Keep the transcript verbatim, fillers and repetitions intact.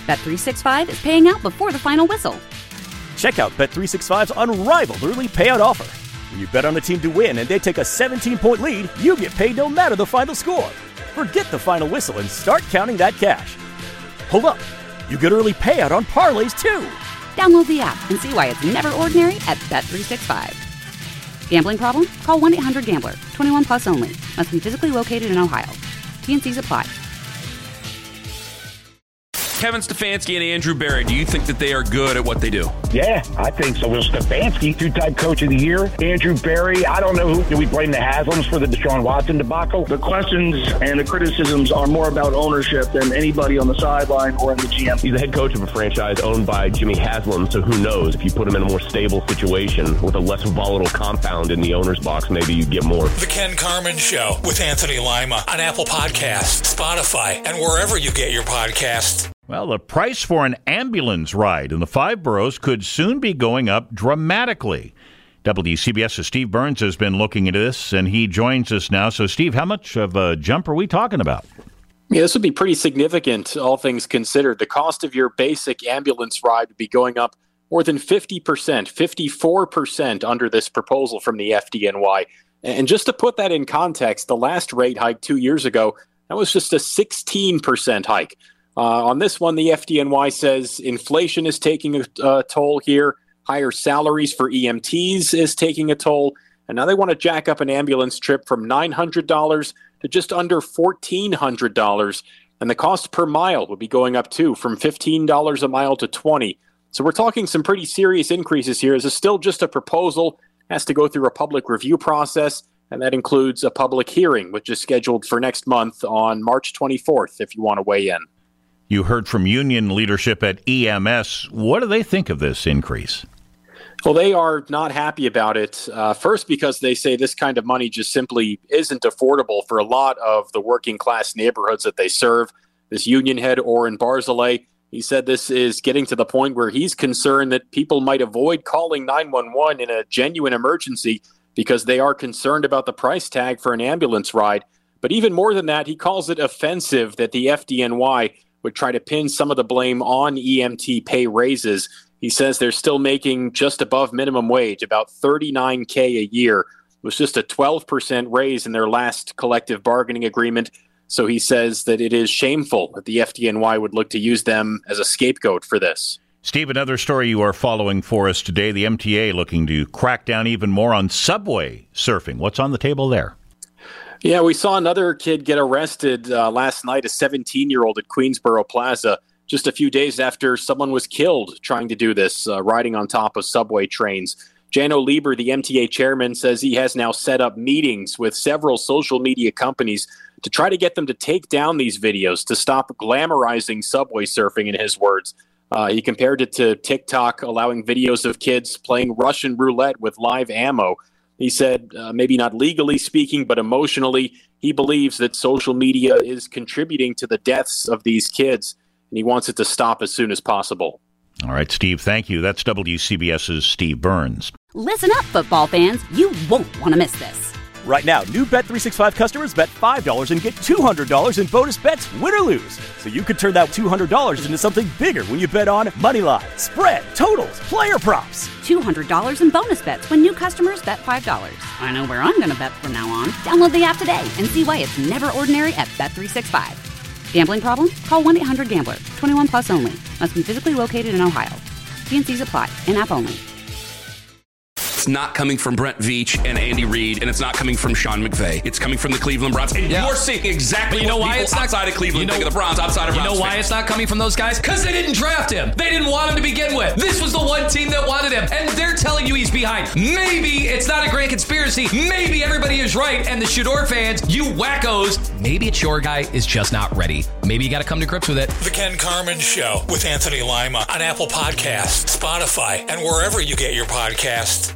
Bet three sixty-five is paying out before the final whistle. Check out Bet three sixty-five's unrivaled early payout offer. When you bet on a team to win and they take a seventeen-point lead, you get paid no matter the final score. Forget the final whistle and start counting that cash. Hold up. You get early payout on parlays, too. Download the app and see why it's never ordinary at Bet three sixty-five. Gambling problem? Call one eight hundred gambler. twenty-one plus only. Must be physically located in Ohio. T N Cs apply. Kevin Stefanski and Andrew Berry, do you think that they are good at what they do? Yeah, I think so. Well, Stefanski, two-time coach of the year. Andrew Berry, I don't know who. Do we blame the Haslams for the Deshaun Watson debacle? The questions and the criticisms are more about ownership than anybody on the sideline or in the G M. He's the head coach of a franchise owned by Jimmy Haslam, so who knows? If you put him in a more stable situation with a less volatile compound in the owner's box, maybe you get more. The Ken Carman Show with Anthony Lima on Apple Podcasts, Spotify, and wherever you get your podcasts. Well, the price for an ambulance ride in the five boroughs could soon be going up dramatically. W C B S's Steve Burns has been looking into this, and he joins us now. So, Steve, how much of a jump are we talking about? Yeah, this would be pretty significant, all things considered. The cost of your basic ambulance ride would be going up more than fifty percent, fifty-four percent under this proposal from the F D N Y. And just to put that in context, the last rate hike two years ago, that was just a sixteen percent hike. Uh, on this one, the F D N Y says inflation is taking a uh, toll here. Higher salaries for E M Ts is taking a toll. And now they want to jack up an ambulance trip from nine hundred dollars to just under fourteen hundred dollars. And the cost per mile would be going up, too, from fifteen dollars a mile to twenty dollars. So we're talking some pretty serious increases here. This is still just a proposal. It has to go through a public review process. And that includes a public hearing, which is scheduled for next month on March twenty-fourth, if you want to weigh in. You heard from union leadership at E M S. What do they think of this increase? Well, they are not happy about it. Uh, first, because they say this kind of money just simply isn't affordable for a lot of the working class neighborhoods that they serve. This union head, Oren Barzilay, he said this is getting to the point where he's concerned that people might avoid calling nine one one in a genuine emergency because they are concerned about the price tag for an ambulance ride. But even more than that, he calls it offensive that the F D N Y would try to pin some of the blame on E M T pay raises. He says they're still making just above minimum wage, about thirty-nine thousand dollars a year. It was just a twelve percent raise in their last collective bargaining agreement. So he says that it is shameful that the F D N Y would look to use them as a scapegoat for this. Steve, another story you are following for us today, the M T A looking to crack down even more on subway surfing. What's on the table there? Yeah, we saw another kid get arrested uh, last night, a seventeen-year-old at Queensboro Plaza, just a few days after someone was killed trying to do this, uh, riding on top of subway trains. Jano Lieber, the M T A chairman, says he has now set up meetings with several social media companies to try to get them to take down these videos, to stop glamorizing subway surfing, in his words. Uh, he compared it to TikTok allowing videos of kids playing Russian roulette with live ammo. He said, uh, maybe not legally speaking, but emotionally, he believes that social media is contributing to the deaths of these kids, and he wants it to stop as soon as possible. All right, Steve, thank you. That's W C B S's Steve Burns. Listen up, football fans. You won't want to miss this. Right now, new Bet three sixty-five customers bet five dollars and get two hundred dollars in bonus bets, win or lose. So you could turn that two hundred dollars into something bigger when you bet on money line, spread, totals, player props. two hundred dollars in bonus bets when new customers bet five dollars. I know where I'm going to bet from now on. Download the app today and see why it's never ordinary at Bet three sixty-five. Gambling problem? Call one eight hundred gambler. twenty-one plus only. Must be physically located in Ohio. T N Cs apply. In-app only. It's not coming from Brent Veach and Andy Reid, and it's not coming from Sean McVay. It's coming from the Cleveland Browns. And yeah. you're seeing exactly you know what why people it's not, outside of Cleveland you know, think of the Browns, outside of You Browns know why fans. it's not coming from those guys? Because they didn't draft him. They didn't want him to begin with. This was the one team that wanted him, and they're telling you he's behind. Maybe it's not a grand conspiracy. Maybe everybody is right, and the Shador fans, you wackos, maybe it's your guy is just not ready. Maybe you got to come to grips with it. The Ken Carman Show with Anthony Lima on Apple Podcasts, Spotify, and wherever you get your podcasts.